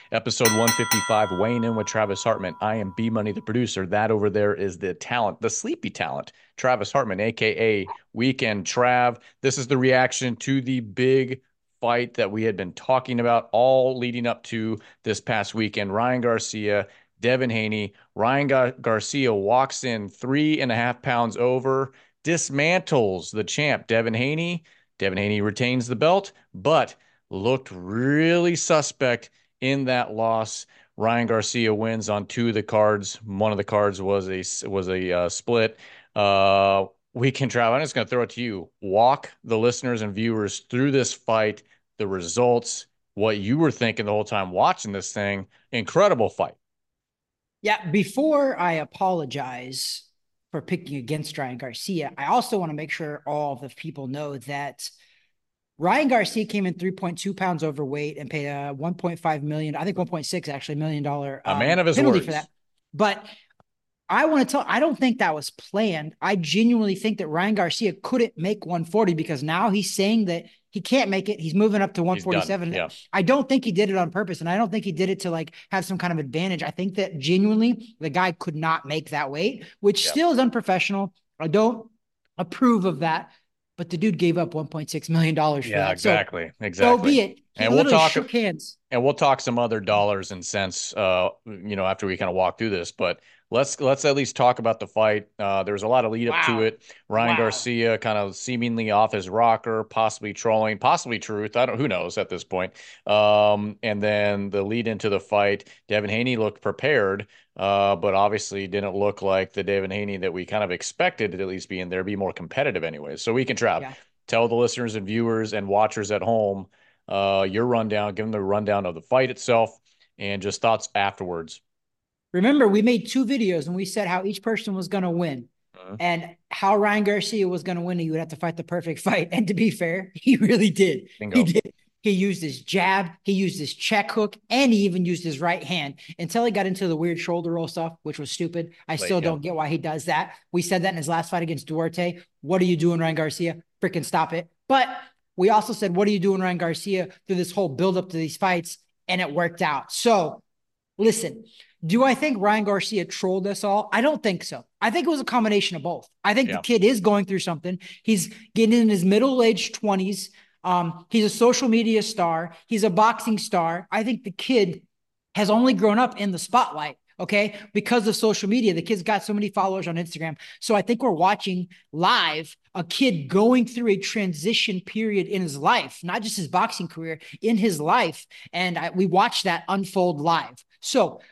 Episode 155, weighing in with Travis Hartman. I am B Money, the producer. That over there is the talent, the sleepy talent, Travis Hartman, aka Weekend Trav. This is the reaction to the big fight that we had been talking about all leading up to this past weekend. Ryan Garcia, Devin Haney. Ryan Garcia walks in 3.5 pounds over, dismantles the champ, Devin Haney. Devin Haney retains the belt, but looked really suspect in that loss. Ryan Garcia wins on two of the cards. One of the cards was a split. Weekend Travel. I'm just going to throw it to you. Walk the listeners and viewers through this fight, the results, what you were thinking the whole time watching this thing. Incredible fight. Yeah, before I apologize for picking against Ryan Garcia, I also want to make sure all of the people know that Ryan Garcia came in 3.2 pounds overweight and paid a 1.5 million, I think 1.6 actually $1 million A man of his penalty for that. words. But I want to tell, I don't think that was planned. I genuinely think that Ryan Garcia couldn't make 140 because now he's saying that he can't make it. He's moving up to He's done. 147. Yeah. I don't think he did it on purpose. And I don't think he did it to like have some kind of advantage. I think that genuinely the guy could not make that weight, which Yeah. still is unprofessional. I don't approve of that. But the dude gave up $1.6 million for Yeah, that. So exactly. so Exactly. be it. He And we'll literally talk shook hands. and we'll talk some other dollars and cents after we kind of walk through this, but let's at least talk about the fight. There was a lot of lead up to Wow. it. Ryan Wow. Garcia kind of seemingly off his rocker, possibly trolling, possibly truth. I don't who knows at this point. And then the lead into the fight, Devin Haney looked prepared, but obviously didn't look like the Devin Haney that we kind of expected to at least be in there, be more competitive anyways. So we can Yeah. tell the listeners and viewers and watchers at home your rundown, give them the rundown of the fight itself, and just thoughts afterwards. Remember, we made two videos and we said how each person was going to win Mhm. and how Ryan Garcia was going to win. He would have to fight the perfect fight. And to be fair, he really did. He Bingo. did. He used his jab, he used his check hook, and he even used his right hand until he got into the weird shoulder roll stuff, which was stupid. I Late, still yeah. don't get why he does that. We said that in his last fight against Duarte. What are you doing, Ryan Garcia? Freaking stop it. But we also said, what are you doing, Ryan Garcia, through this whole buildup to these fights? And it worked out. So listen, do I think Ryan Garcia trolled us all? I don't think so. I think it was a combination of both. I think the Yeah. kid is going through something. He's getting in his middle-aged 20s. He's a social media star. He's a boxing star. I think the kid has only grown up in the spotlight. Okay, because of social media, the kid's got so many followers on Instagram. So I think we're watching live a kid going through a transition period in his life, not just his boxing career, in his life. And we watched that unfold live. So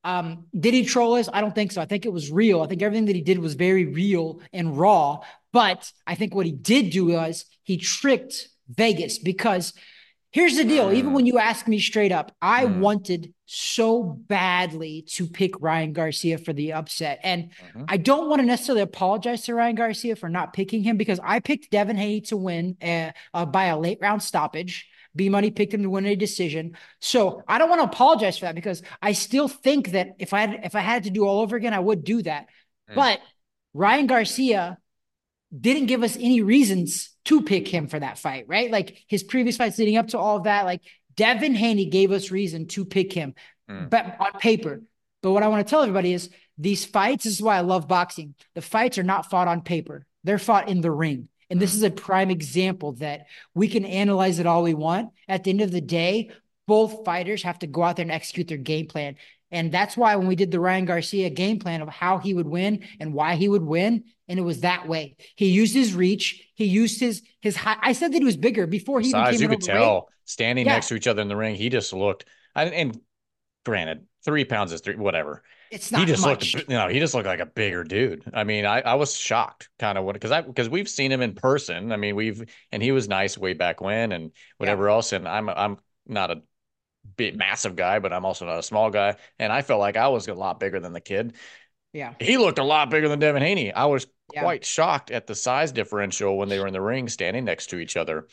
did he troll us? I don't think so. I think it was real. I think everything that he did was very real and raw. But I think what he did do was he tricked Vegas because here's the deal. Even Mm, when you ask me straight up, I mm, wanted so badly to pick Ryan Garcia for the upset. And mhm. I don't want to necessarily apologize to Ryan Garcia for not picking him because I picked Devin Haney to win by a late round stoppage. B Money picked him to win a decision. So I don't want to apologize for that because I still think that if I had to do all over again, I would do that. Mm. But Ryan Garcia didn't give us any reasons to pick him for that fight, right? Like his previous fights leading up to all of that, like Devin Haney gave us reason to pick him, Mm. but on paper. But what I want to tell everybody is these fights, this is why I love boxing. The fights are not fought on paper. They're fought in the ring. And this Mm. is a prime example that we can analyze it all we want. At the end of the day, both fighters have to go out there and execute their game plan. And that's why when we did the Ryan Garcia game plan of how he would win and why he would win, and it was that way. He used his reach. He used his high. I said that he was bigger before he even Besides, came you in could overweight. tell standing Yeah, next to each other in the ring, he just looked. And granted, 3 pounds is three, whatever. it's He not just looked, much. he just looked like a bigger dude. I mean, I was shocked kind of when because we've seen him in person. I mean, and he was nice way back when and Yeah, whatever else. And I'm not a big massive guy, but I'm also not a small guy. And I felt like I was a lot bigger than the kid. yeah, He looked a lot bigger than Devin Haney. I was yeah. quite shocked at the size differential when they were in the ring standing next to each other.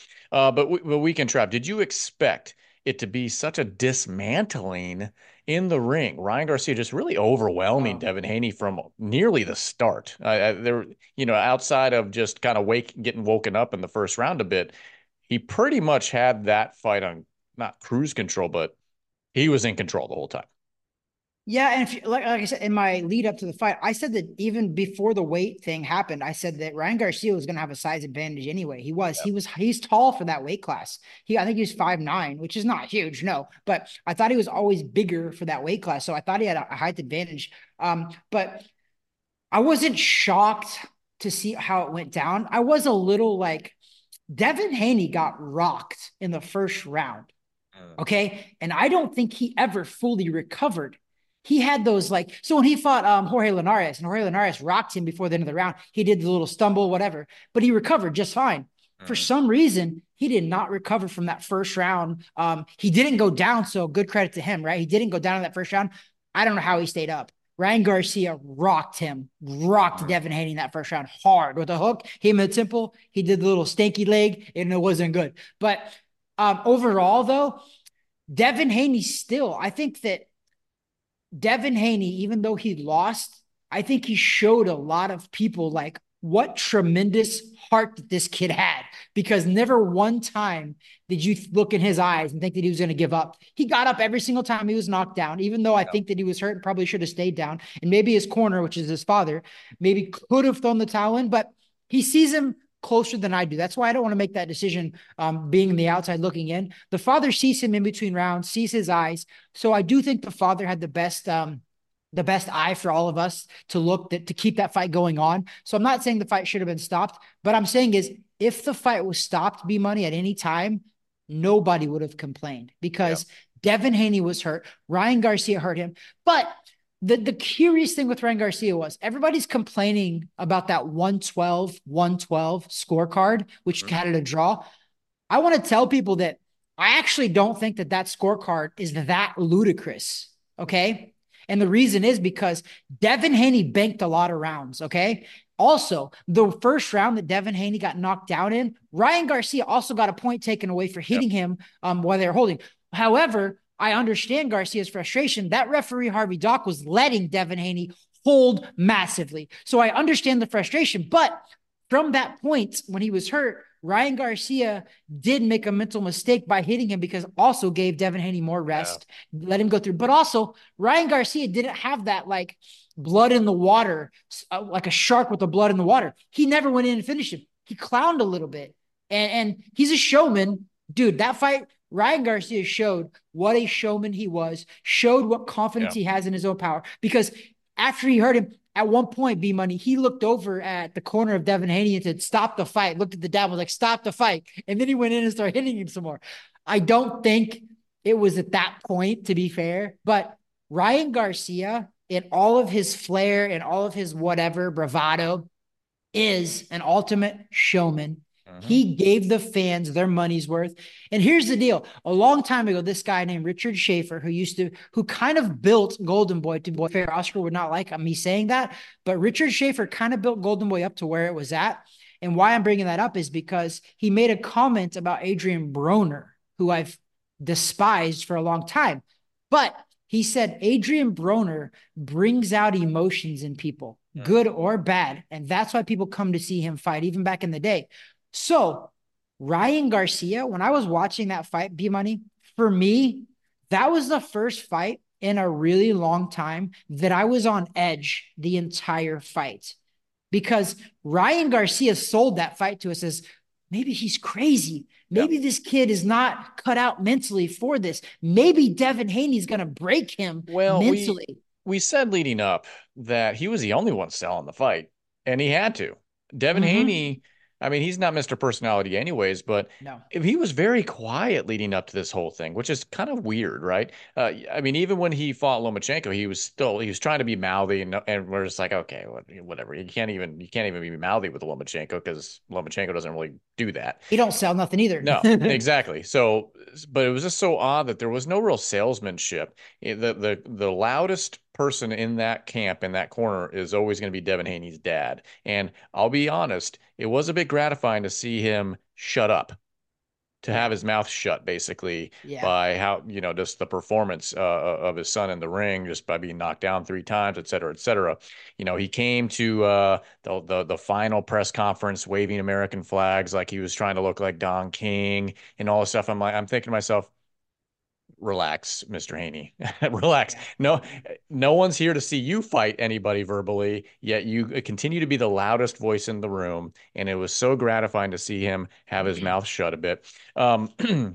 But Weekend Trap, did you expect it to be such a dismantling in the ring? Ryan Garcia just really overwhelming Oh, Devin Haney from nearly the start. There, outside of just kind of getting woken up in the first round a bit, he pretty much had that fight on not cruise control, but He was in control the whole time. Yeah, and like I said in my lead up to the fight, I said that even before the weight thing happened, I said that Ryan Garcia was going to have a size advantage anyway. He's tall for that weight class. I think he was 5'9", which is not huge, no, but I thought he was always bigger for that weight class, so I thought he had a height advantage. But I wasn't shocked to see how it went down. I was a little like Devin Haney got rocked in the first round. Mm. Okay. And I don't think he ever fully recovered. He had those like, so when he fought Jorge Linares and Jorge Linares rocked him before the end of the round, he did the little stumble, whatever, but he recovered just fine. For Mm. some reason, he did not recover from that first round. He didn't go down. So good credit to him, right? He didn't go down in that first round. I don't know how he stayed up. Ryan Garcia rocked him, rocked Mm. Devin Haney in that first round hard with a hook. Him in the temple. He did the little stanky leg, and it wasn't good. But overall, though, Devin Haney still, I think that Devin Haney, even though he lost, I think he showed a lot of people like what tremendous heart that this kid had, because never one time did you look in his eyes and think that he was going to give up. He got up every single time he was knocked down, even though I Yeah. think that he was hurt and probably should have stayed down. And maybe his corner, which is his father, maybe could have thrown the towel in, but he sees him closer than I do. That's why I don't want to make that decision being the outside looking in. The father sees him in between rounds, sees his eyes. So I do think the father had the best eye for all of us to look to keep that fight going on. So I'm not saying the fight should have been stopped, but I'm saying is if the fight was stopped, B Money, at any time, nobody would have complained Yeah. because Devin Haney was hurt. Ryan Garcia hurt him. But the curious thing with Ryan Garcia was everybody's complaining about that 112 scorecard, which Mhm. had it a draw. I want to tell people that I actually don't think that that scorecard is that ludicrous. Okay. And the reason is because Devin Haney banked a lot of rounds. Okay. Also, the first round that Devin Haney got knocked down in, Ryan Garcia also got a point taken away for Yep. hitting him while they were holding. However, I understand Garcia's frustration. That referee, Harvey Dock, was letting Devin Haney hold massively. So I understand the frustration. But from that point, when he was hurt, Ryan Garcia did make a mental mistake by hitting him because also gave Devin Haney more Yeah. rest, let him go through. But also, Ryan Garcia didn't have that like blood in the water, like a shark with the blood in the water. He never went in and finished him. He clowned a little bit, and he's a showman, dude. That fight, Ryan Garcia showed what a showman he was, showed what confidence Yeah. he has in his own power. Because after he hurt him, at one point, B Money, he looked over at the corner of Devin Haney and said, "Stop the fight." Looked at the dad, was like, "Stop the fight." And then he went in and started hitting him some more. I don't think it was at that point, to be fair, but Ryan Garcia, in all of his flair and all of his whatever bravado, is an ultimate showman. Hmm. He gave the fans their money's worth. And here's the deal. A long time ago, this guy named Richard Schaefer, who kind of built Golden Boy, to be fair, Oscar would not like me saying that, but Richard Schaefer kind of built Golden Boy up to where it was at. And why I'm bringing that up is because he made a comment about Adrian Broner, who I've despised for a long time. But he said Adrian Broner brings out emotions in people, good or bad. And that's why people come to see him fight, even back in the day. So, Ryan Garcia, when I was watching that fight, B Money, for me, that was the first fight in a really long time that I was on edge the entire fight because Ryan Garcia sold that fight to us as maybe he's crazy. Yeah. Maybe this kid is not cut out mentally for this. Maybe Devin Haney's going to break him Well, mentally. we said leading up that he was the only one selling the fight, and he had to. Devin Mm-hmm. Haney, I mean, he's not Mr. Personality anyways, but No, if he was very quiet leading up to this whole thing, which is kind of weird, right? I mean, even when he fought Lomachenko, he was trying to be mouthy, and we're just like, okay, whatever. You can't even be mouthy with Lomachenko because Lomachenko doesn't really do that. he don't sell nothing either. No, exactly. So, but it was just so odd that there was no real salesmanship. The loudest person in that camp in that corner is always going to be Devin Haney's dad. And I'll be honest, it was a bit gratifying to see him shut up, to have Yeah. his mouth shut, basically, Yeah. by how, just the performance of his son in the ring, just by being knocked down 3 times, et cetera, et cetera. He came to the final press conference waving American flags like he was trying to look like Don King and all this stuff. I'm thinking to myself, relax, Mr. Haney. Relax. Yeah. No, Yeah. no one's here to see you fight anybody verbally, yet you continue to be the loudest voice in the room. And it was so gratifying to see him have his mouth shut a bit. Um,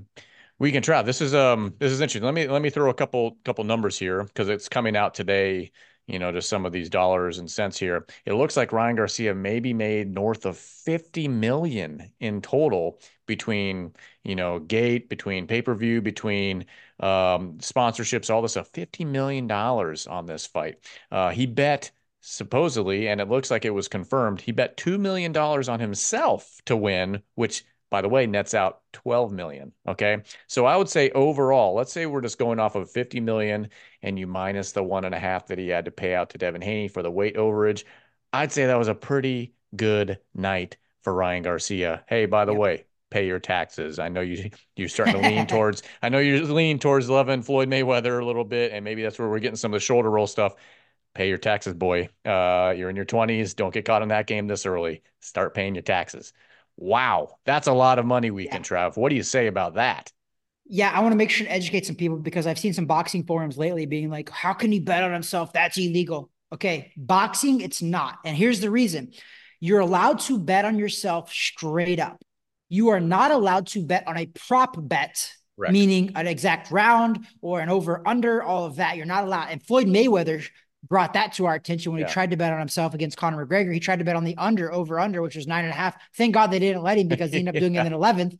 we can try. This is interesting. Let me throw a couple numbers here because it's coming out today. Just some of these dollars and cents here. It looks like Ryan Garcia maybe made north of 50 million in total between gate, between pay-per-view, between sponsorships, all this stuff. $50 million on this fight. He bet supposedly, and it looks like it was confirmed, he bet $2 million on himself to win, which by the way nets out 12 million. Okay. So I would say overall, let's say we're just going off of 50 million and you minus the 1.5 that he had to pay out to Devin Haney for the weight overage. I'd say that was a pretty good night for Ryan Garcia. Hey, by the Yep. way, pay your taxes. I know you're starting to lean towards. I know you're leaning towards loving Floyd Mayweather a little bit, and maybe that's where we're getting some of the shoulder roll stuff. Pay your taxes, boy. You're in your 20s. Don't get caught in that game this early. Start paying your taxes. Wow, that's a lot of money Yeah. weekend, Trav. What do you say about that? Yeah, I want to make sure to educate some people because I've seen some boxing forums lately being like, how can he bet on himself? That's illegal. Okay, boxing, it's not. And here's the reason: you're allowed to bet on yourself straight up. You are not allowed to bet on a prop bet, Correct. meaning an exact round or an over under, all of that. You're not allowed. And Floyd Mayweather brought that to our attention when he Yeah. tried to bet on himself against Conor McGregor. He tried to bet on the over under, which was 9.5. Thank God they didn't let him because he ended up doing it Yeah. in 11th.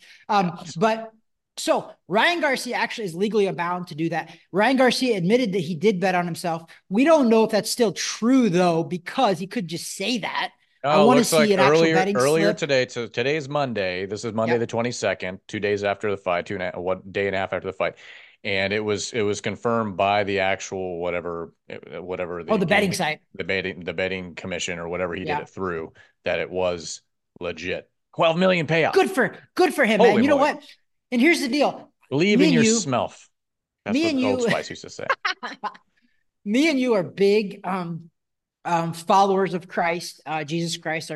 But so Ryan Garcia actually is legally bound to do that. Ryan Garcia admitted that he did bet on himself. We don't know if that's still true though, because he could just say that. I Oh, want to looks like see an actual earlier betting earlier slip. today. So today's Monday. This is Monday the Yep. 22nd, 2 days after the fight, what day and a half after the fight. And it was confirmed by the actual whatever Oh, the the betting gaming site. the betting commission or whatever he did Yeah. it through that it was legit. 12 million payout. Good for him, man. Holy You know moly. what? And here's the deal. Believe Me in and your you, smelf. That's me what and Old you, Spice used to say. me and you are big followers of Christ, Jesus Christ,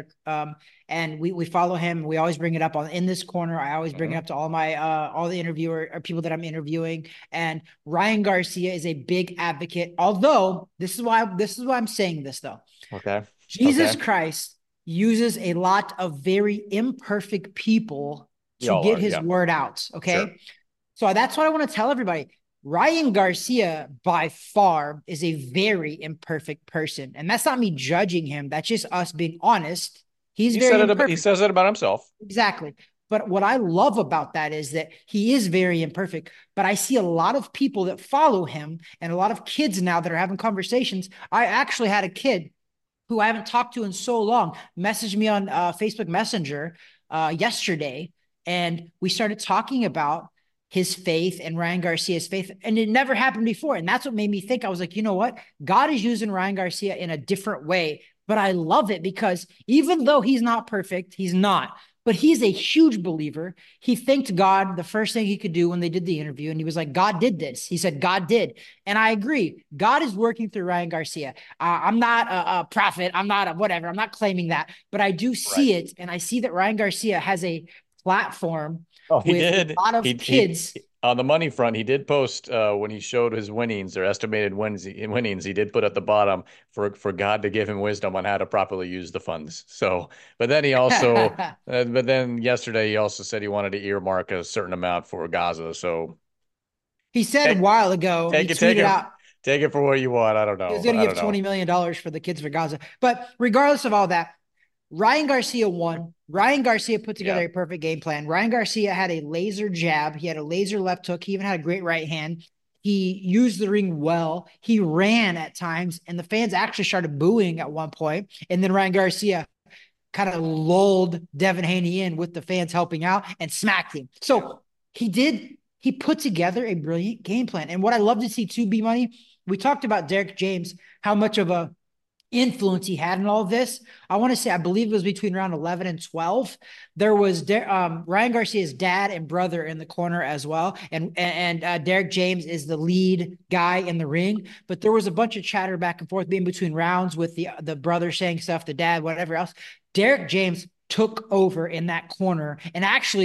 and we follow him. We always bring it up on in this corner. I always bring it Mhm. up to all the interviewer or people that I'm interviewing. And Ryan Garcia is a big advocate. Although this is why I'm saying this though. Okay. Jesus Okay. Christ uses a lot of very imperfect people to Y'all get are. his Yeah. word out. Sure. Okay. So that's what I want to tell everybody. Ryan Garcia, by far, is a very imperfect person. And that's not me judging him. That's just us being honest. He's He very said it. He imperfect. says it about himself. Exactly. But what I love about that is that he is very imperfect. But I see a lot of people that follow him and a lot of kids now that are having conversations. I actually had a kid who I haven't talked to in so long messaged me on Facebook Messenger yesterday. And we started talking about his faith and Ryan Garcia's faith. And it never happened before. And that's what made me think. I was like, you know what? God is using Ryan Garcia in a different way. But I love it because even though he's not perfect, he's not. But he's a huge believer. He thanked God the first thing he could do when they did the interview. And he was like, God did this. He said, God did. And I agree. God is working through Ryan Garcia. I'm not a prophet. I'm not a whatever. I'm not claiming that. But I do Right. see it. And I see that Ryan Garcia has a platform Oh, he with a did. lot of He kids. on the money front, he did post when he showed his winnings or estimated winnings. He did put at the bottom for God to give him wisdom on how to properly use the funds. So, but then he also, but then yesterday he also said he wanted to earmark a certain amount for Gaza. So He said a take while ago, he take it, take tweeted it, out, take it for what you want. I don't he was know. going to I give don't know. $20 million for the kids for Gaza. But regardless of all that, Ryan Garcia won. Ryan Garcia put together Yeah. a perfect game plan. Ryan Garcia had a laser jab. He had a laser left hook. He even had a great right hand. He used the ring well. He ran at times, and the fans actually started booing at one point. And then Ryan Garcia kind of lulled Devin Haney in with the fans helping out and smacked him. Yeah. So he put together a brilliant game plan. And what I love to see too, B Money, we talked about Derek James, how much of a influence he had in all of this. I want to say, I believe it was between round 11 and 12. There was Ryan Garcia's dad and brother in the corner as well. And Derek James is the lead guy in the ring. But there was a bunch of chatter back and forth in between rounds with the brother saying stuff, the dad, whatever else. Derek James took over in that corner and actually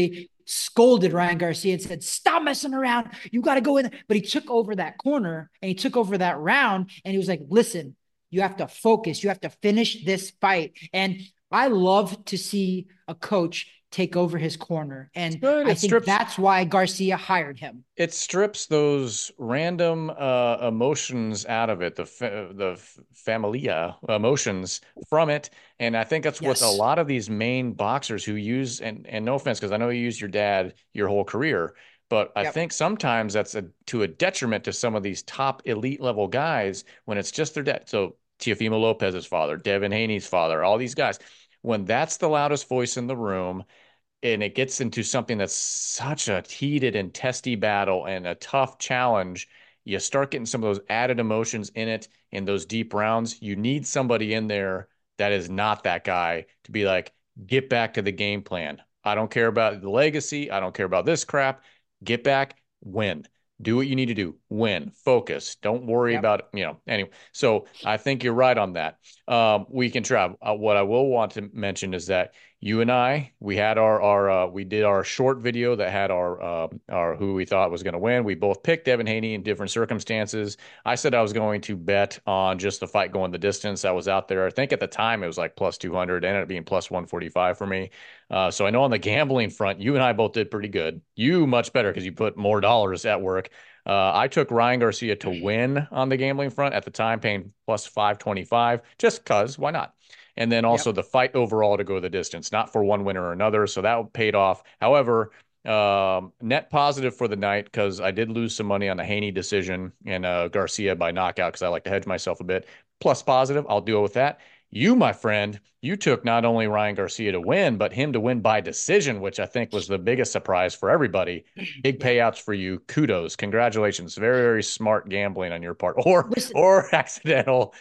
scolded Ryan Garcia and said, "Stop messing around. You got to go in." But he took over that corner and he took over that round. And he was like, "Listen, you have to focus. You have to finish this fight." And I love to see a coach take over his corner. And Good. I think that's why Garcia hired him. It strips those random emotions out of it, the familia emotions from it, and I think that's what a Yes. lot of these main boxers who use, and no offense, because I know you used your dad your whole career, but I Yep. think sometimes that's to a detriment to some of these top elite level guys when it's just their dad. So Teofimo Lopez's father, Devin Haney's father, all these guys, when that's the loudest voice in the room and it gets into something that's such a heated and testy battle and a tough challenge, you start getting some of those added emotions in it in those deep rounds. You need somebody in there that is not that guy to be like, get back to the game plan. I don't care about the legacy. I don't care about this crap. Get back, win. Do what you need to do. Win. Focus. Don't worry Yep. about, anyway. So I think you're right on that. We can try. What I will want to mention is that you and I, we had we did our short video that had our who we thought was going to win. We both picked Devin Haney in different circumstances. I said I was going to bet on just the fight going the distance. I was out there. I think at the time it was like plus 200, ended up being plus 145 for me. So I know on the gambling front, you and I both did pretty good. You much better because you put more dollars at work. I took Ryan Garcia to win on the gambling front at the time, paying plus 525, just because, why not? And then also Yep. the fight overall to go the distance, not for one winner or another. So that paid off. However, net positive for the night because I did lose some money on the Haney decision and Garcia by knockout because I like to hedge myself a bit. Plus positive, I'll deal with that. You, my friend, you took not only Ryan Garcia to win, but him to win by decision, which I think was the biggest surprise for everybody. Big Yep. payouts for you. Kudos. Congratulations. Very, very smart gambling on your part or Listen, or accidental.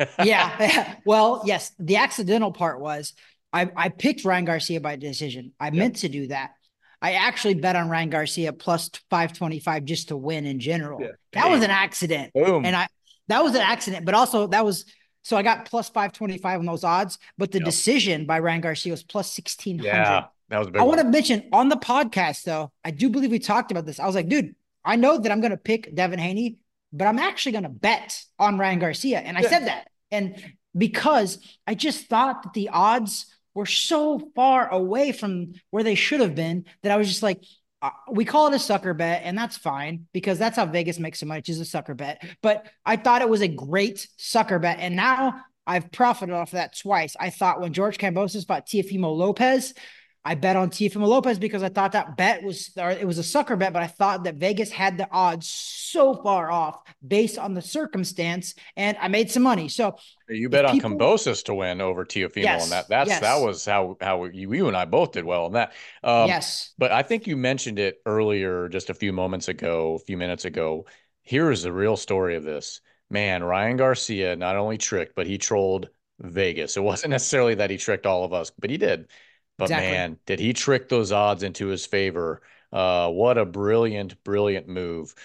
yeah. Well, yes, the accidental part was I picked Ryan Garcia by decision. I Yep. meant to do that. I actually bet on Ryan Garcia plus 525 just to win in Yeah. general. That was Hey, an accident. boom. And that was an accident, but also that was so I got plus 525 on those odds, but the Yep. decision by Ryan Garcia was plus 1600. Yeah, that was a I big want one. to mention on the podcast though, I do believe we talked about this. I was like, dude, I know that I'm going to pick Devin Haney, but I'm actually going to bet on Ryan Garcia. And I Yeah. said that. And because I just thought that the odds were so far away from where they should have been that I was just like, we call it a sucker bet, and that's fine because that's how Vegas makes so much is a sucker bet. But I thought it was a great sucker bet. And now I've profited off of that twice. I thought when George Kambosos fought Teofimo Lopez, I bet on Teofimo Lopez because I thought that bet was, or it was a sucker bet, but I thought that Vegas had the odds so far off based on the circumstance, and I made some money. So You bet if on people, Kambosos to win over Teofimo, and yes, that yes, was how you and I both did well on that. Um, yes, but I think you mentioned it earlier, just a few moments ago, a few minutes ago. Here is the real story of this. Man, Ryan Garcia not only tricked, but he trolled Vegas. It wasn't necessarily that he tricked all of us, but he did. But exactly. man, did he trick those odds into his favor? What a brilliant, brilliant move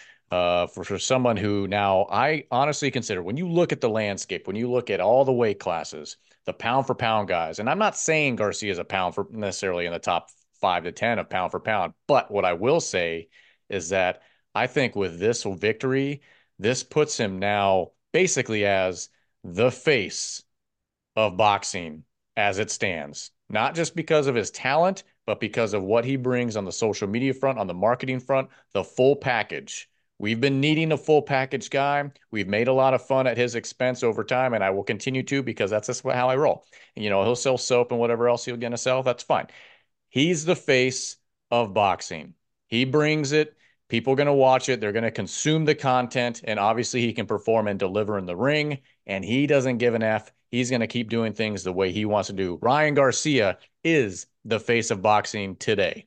for someone who now I honestly consider when you look at the landscape, when you look at all the weight classes, the pound for pound guys, and I'm not saying Garcia is a pound for necessarily in the top 5 to 10 of pound for pound, but what I will say is that I think with this victory, this puts him now basically as the face of boxing as it stands, not just because of his talent, but because of what he brings on the social media front, on the marketing front, the full package. We've been needing a full package guy. We've made a lot of fun at his expense over time, and I will continue to because that's just how I roll. He'll sell soap and whatever else he'll gonna sell. That's fine. He's the face of boxing. He brings it. People are going to watch it. They're going to consume the content. And obviously, he can perform and deliver in the ring. And he doesn't give an F. He's going to keep doing things the way he wants to do. Ryan Garcia is the face of boxing today.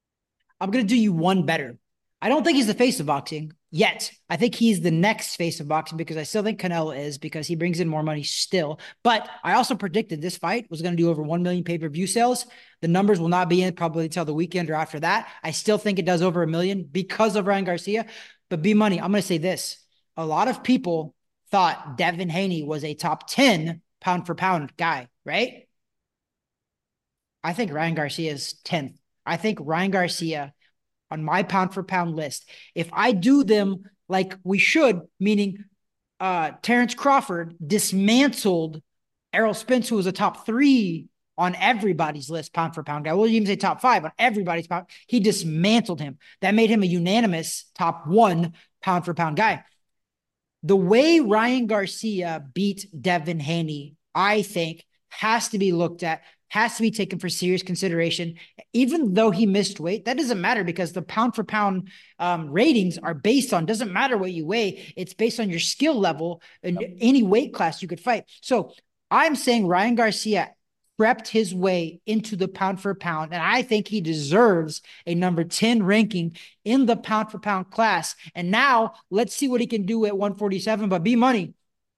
I'm going to do you one better. I don't think he's the face of boxing yet. I think he's the next face of boxing because I still think Canelo is because he brings in more money still. But I also predicted this fight was going to do over 1 million pay-per-view sales. The numbers will not be in probably until the weekend or after that. I still think it does over 1 million because of Ryan Garcia. But B Money, I'm going to say this. A lot of people thought Devin Haney was a top 10 pound for pound guy, right? I think Ryan Garcia is 10th. I think Ryan Garcia on my pound for pound list, if I do them like we should, meaning Terrence Crawford dismantled Errol Spence, who was a top 3 on everybody's list, pound for pound guy. We'll even say top 5 on everybody's pound. He dismantled him. That made him a unanimous top 1 pound for pound guy. The way Ryan Garcia beat Devin Haney, I think, has to be looked at, has to be taken for serious consideration. Even though he missed weight, that doesn't matter because the pound for pound ratings are based on, doesn't matter what you weigh, it's based on your skill level in any weight class you could fight. So I'm saying Ryan Garcia prepped his way into the pound for pound, and I think he deserves a number 10 ranking in the pound for pound class. And now let's see what he can do at 147. But B Money,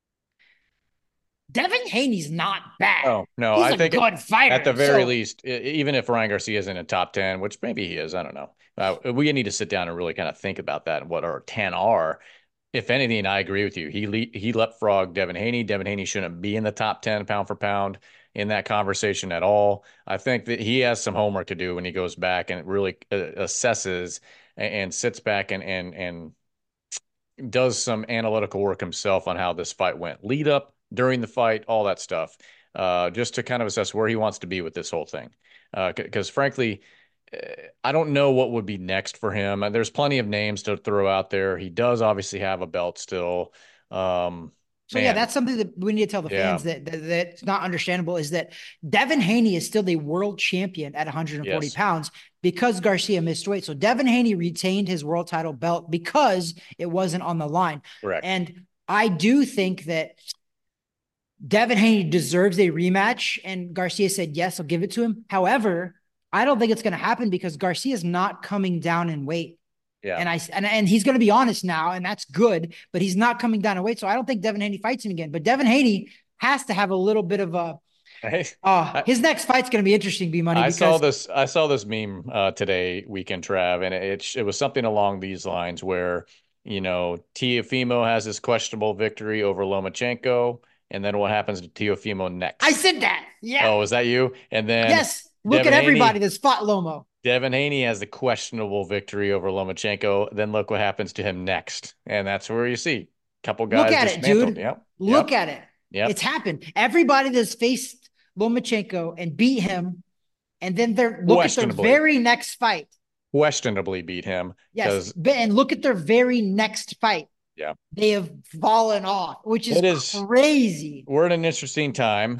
Devin Haney's not bad. Oh, no, He's I a think good at the fighter. very So least, even if Ryan Garcia is in a top 10, which maybe he is, I don't know. We need to sit down and really kind of think about that and what our 10 are. If anything, I agree with you. He leapfrogged Devin Haney. Devin Haney shouldn't be in the top 10 pound for pound in that conversation at all. I think that he has some homework to do when he goes back and really assesses and sits back and does some analytical work himself on how this fight went, lead up, during the fight, all that stuff, just to kind of assess where he wants to be with this whole thing. Because frankly, I don't know what would be next for him. There's plenty of names to throw out there. He does obviously have a belt still. So yeah, Man, that's something that we need to tell the yeah, fans that's not understandable is that Devin Haney is still the world champion at 140 yes, pounds because Garcia missed weight. So Devin Haney retained his world title belt because it wasn't on the line. correct. And I do think that Devin Haney deserves a rematch, and Garcia said yes, I'll give it to him. However, I don't think it's going to happen because Garcia is not coming down in weight. Yeah. And he's going to be honest now, and that's good. But he's not coming down in weight, so I don't think Devin Haney fights him again. But Devin Haney has to have a little bit of a. I, His next fight's going to be interesting, B Money, I saw because this. I saw this meme today, Weekend Trav, and it was something along these lines where Teofimo has his questionable victory over Lomachenko, and then what happens to Teofimo I next? said that. Yeah. Oh, is that you? And then Yes. Look Devin at everybody Haney. that's fought Lomo. Devin Haney has the questionable victory over Lomachenko. Then look what happens to him next, and that's where you see a couple Look guys at it, dismantled. dude. Yep, Look yep, at it. yep. It's happened. Everybody that's faced Lomachenko and beat him, and then look at their Questionably, very next fight. questionably beat him Yes, because and look at their very next fight. yeah, They have fallen off, which is it is. crazy. We're at an interesting time.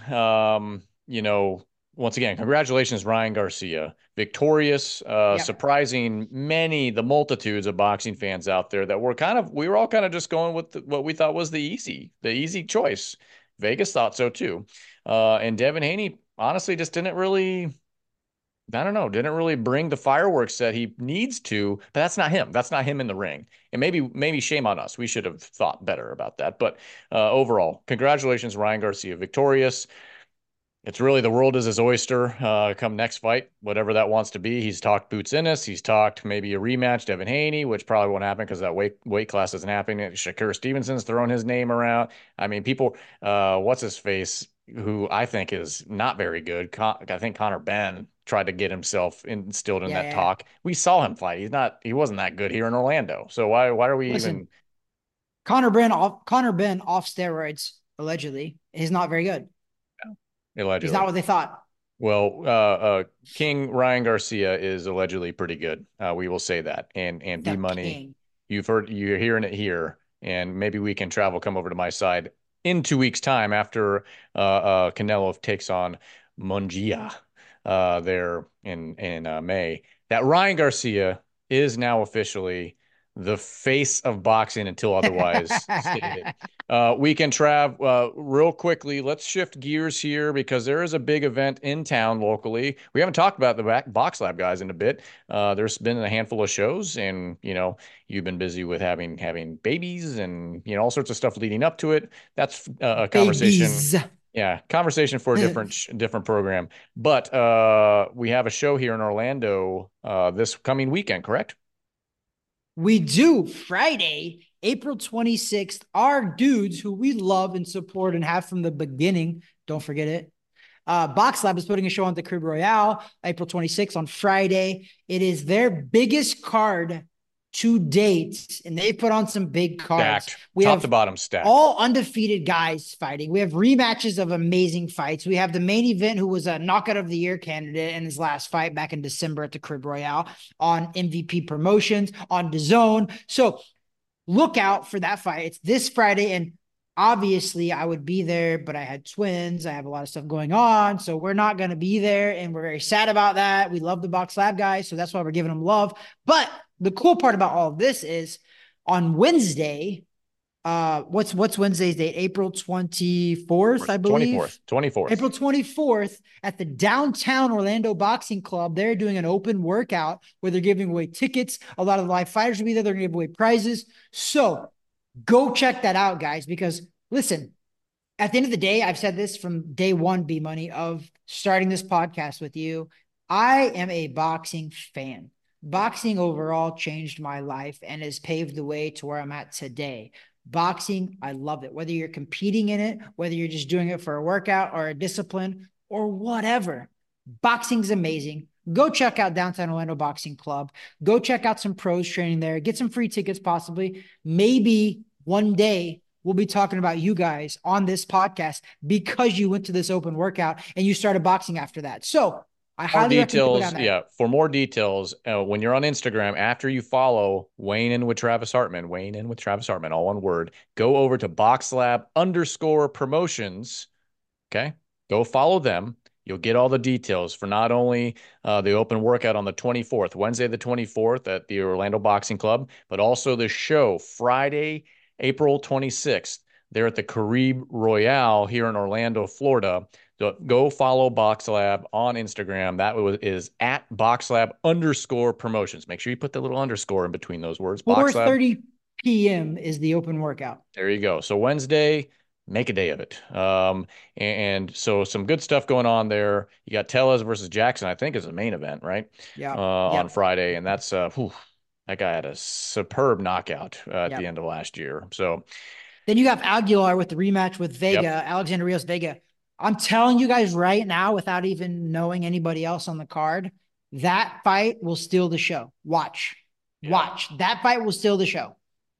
Once again, congratulations, Ryan Garcia. Victorious, Yeah. surprising the multitudes of boxing fans out there that we were all kind of just going with what we thought was the easy choice. Vegas thought so too. And Devin Haney honestly just didn't really, I don't know, didn't really bring the fireworks that he needs to, but that's not him. That's not him in the ring. And maybe shame on us. We should have thought better about that. But overall, congratulations, Ryan Garcia, victorious. It's really the world is his oyster. Come next fight, whatever that wants to be. He's talked Boots Ennis. He's talked maybe a rematch, Devin Haney, which probably won't happen because that weight class isn't happening. Shakur Stevenson's throwing his name around. I mean, people, what's his face, who I think is not very good. I think Connor Ben tried to get himself instilled in Yeah, that yeah. talk. We saw him fight. He wasn't that good here in Orlando. So why are we Listen, even Connor Ben off steroids allegedly is not very good. He's not allegedly? what they thought. Well, King Ryan Garcia is allegedly pretty good. We will say that. And B The Money, king. you're hearing it here, and maybe we can travel, come over to my side in 2 weeks' time after Canelo takes on Mungia there in May. That Ryan Garcia is now officially the face of boxing until otherwise stated. Weekend Trav, real quickly, let's shift gears here because there is a big event in town locally. We haven't talked about the Box Lab guys in a bit. There's been a handful of shows, and you've been busy with having babies and all sorts of stuff leading up to it. That's a conversation. Babies. Yeah, conversation for a different program. But we have a show here in Orlando this coming weekend, correct? We do Friday, April 26th. Our dudes who we love and support and have from the beginning, don't forget it. Box Lab is putting a show on the Crib Royale April 26th on Friday. It is their biggest card to date, and they put on some big cards. Stacked, We top to have bottom stacked. all undefeated guys fighting. We have rematches of amazing fights. We have the main event, who was a knockout of the year candidate in his last fight back in December at the Crib Royale on MVP Promotions on DAZN. So look out for that fight. It's this Friday, and obviously I would be there, but I had twins. I have a lot of stuff going on, so we're not going to be there, and we're very sad about that. We love the Box Lab guys, so that's why we're giving them love. But the cool part about all of this is on Wednesday, what's Wednesday's date? April 24th, I believe. 24th. April 24th at the Downtown Orlando Boxing Club. They're doing an open workout where they're giving away tickets. A lot of the live fighters will be there. They're going to give away prizes. So go check that out, guys, because listen, at the end of the day, I've said this from day one, B Money, of starting this podcast with you. I am a boxing fan. Boxing overall changed my life and has paved the way to where I'm at today. Boxing, I love it. Whether you're competing in it, whether you're just doing it for a workout or a discipline or whatever, boxing's amazing. Go check out Downtown Orlando Boxing Club. Go check out some pros training there. Get some free tickets, possibly. Maybe one day we'll be talking about you guys on this podcast because you went to this open workout and you started boxing after that. So I highly recommend you go down there. Yeah, for more details, when you're on Instagram, after you follow Weighing In with Travis Hartman, all one word, go over to boxlab_promotions. Okay. Go follow them. You'll get all the details for not only the open workout on the 24th, Wednesday, the 24th at the Orlando Boxing Club, but also the show Friday, April 26th. They're at the Crib Royale here in Orlando, Florida. So go follow BoxLab on Instagram. That is at BoxLab_promotions. Make sure you put the little underscore in between those words. 4:30 p.m. is the open workout. There you go. So Wednesday, make a day of it. And so some good stuff going on there. You got Tellez versus Jackson, I think, is the main event, right? Yeah. On Friday. And that's that guy had a superb knockout at the end of last year. So then you have Aguilar with the rematch with Vega, Alexander Rios Vega. I'm telling you guys right now, without even knowing anybody else on the card, that fight will steal the show. Watch. That fight will steal the show.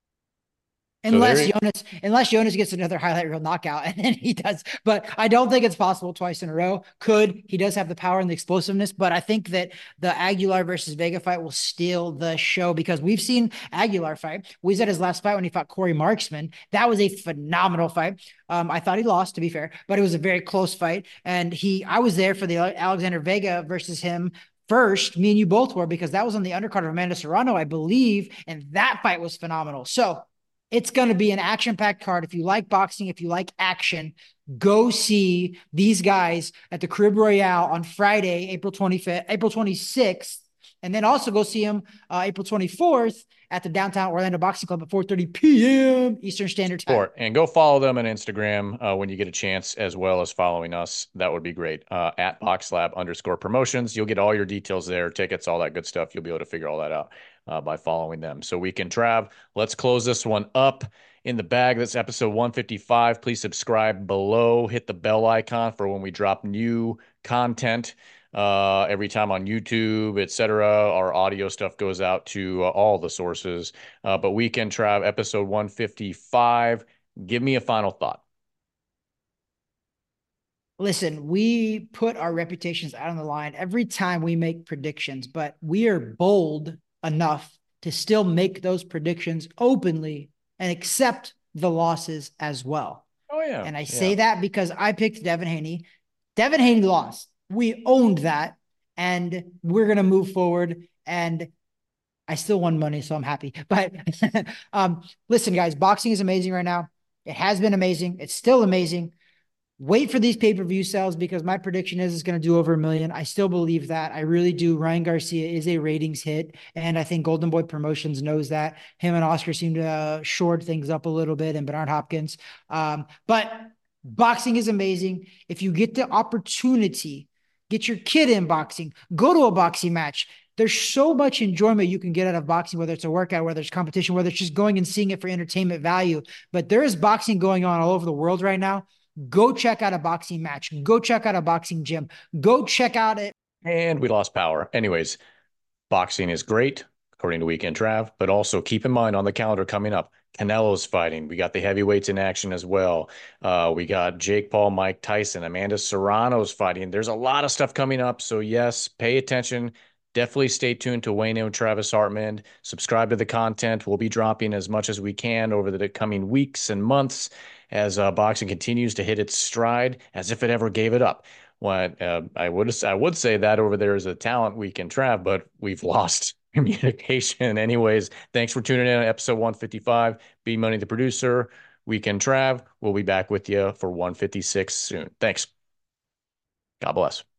Unless Jonas gets another highlight reel knockout, and then he does. But I don't think it's possible twice in a row. He does have the power and the explosiveness, but I think that the Aguilar versus Vega fight will steal the show because we've seen Aguilar fight. We said his last fight when he fought Corey Marksman. That was a phenomenal fight. I thought he lost, to be fair, but it was a very close fight. And I was there for the Alexander Vega versus him first. Me and you both were, because that was on the undercard of Amanda Serrano, I believe. And that fight was phenomenal. So it's going to be an action-packed card. If you like boxing, if you like action, go see these guys at the Crib Royale on Friday, April 26th. And then also go see them April 24th at the Downtown Orlando Boxing Club at 4:30 p.m. Eastern Standard Time. And go follow them on Instagram when you get a chance, as well as following us. That would be great. At BoxLab_promotions. You'll get all your details there, tickets, all that good stuff. You'll be able to figure all that out by following them. So Weekend Trav, let's close this one up. In the bag, that's episode 155. Please subscribe below. Hit the bell icon for when we drop new content. Every time on YouTube, etc. Our audio stuff goes out to all the sources. But Weekend Trav, episode 155. Give me a final thought. Listen, we put our reputations out on the line every time we make predictions, but we are bold enough to still make those predictions openly and accept the losses as well. Oh, yeah. And I say that because I picked Devin Haney. Devin Haney lost. We owned that, and we're going to move forward, and I still won money, so I'm happy. But listen, guys, boxing is amazing right now. It has been amazing. It's still amazing. Wait for these pay-per-view sales, because my prediction is it's going to do over 1 million. I still believe that. I really do. Ryan Garcia is a ratings hit, and I think Golden Boy Promotions knows that. Him and Oscar seem to short things up a little bit, and Bernard Hopkins. But boxing is amazing. If you get the opportunity, get your kid in boxing, go to a boxing match. There's so much enjoyment you can get out of boxing, whether it's a workout, whether it's competition, whether it's just going and seeing it for entertainment value. But there is boxing going on all over the world right now. Go check out a boxing match. Go check out a boxing gym. Go check out it. And we lost power. Anyways, boxing is great, according to Weekend Trav, but also keep in mind on the calendar coming up, Canelo's fighting. We got the heavyweights in action as well. We got Jake Paul, Mike Tyson, Amanda Serrano's fighting. There's a lot of stuff coming up. So, yes, pay attention. Definitely stay tuned to Wayne and Travis Hartman. Subscribe to the content. We'll be dropping as much as we can over the coming weeks and months as boxing continues to hit its stride, as if it ever gave it up. What I would say that over there is a talent we can Trav, but we've lost communication. Anyways, thanks for tuning in on episode 155. B Money the producer, Weekend Trav. We'll be back with you for 156 soon. Thanks. God bless.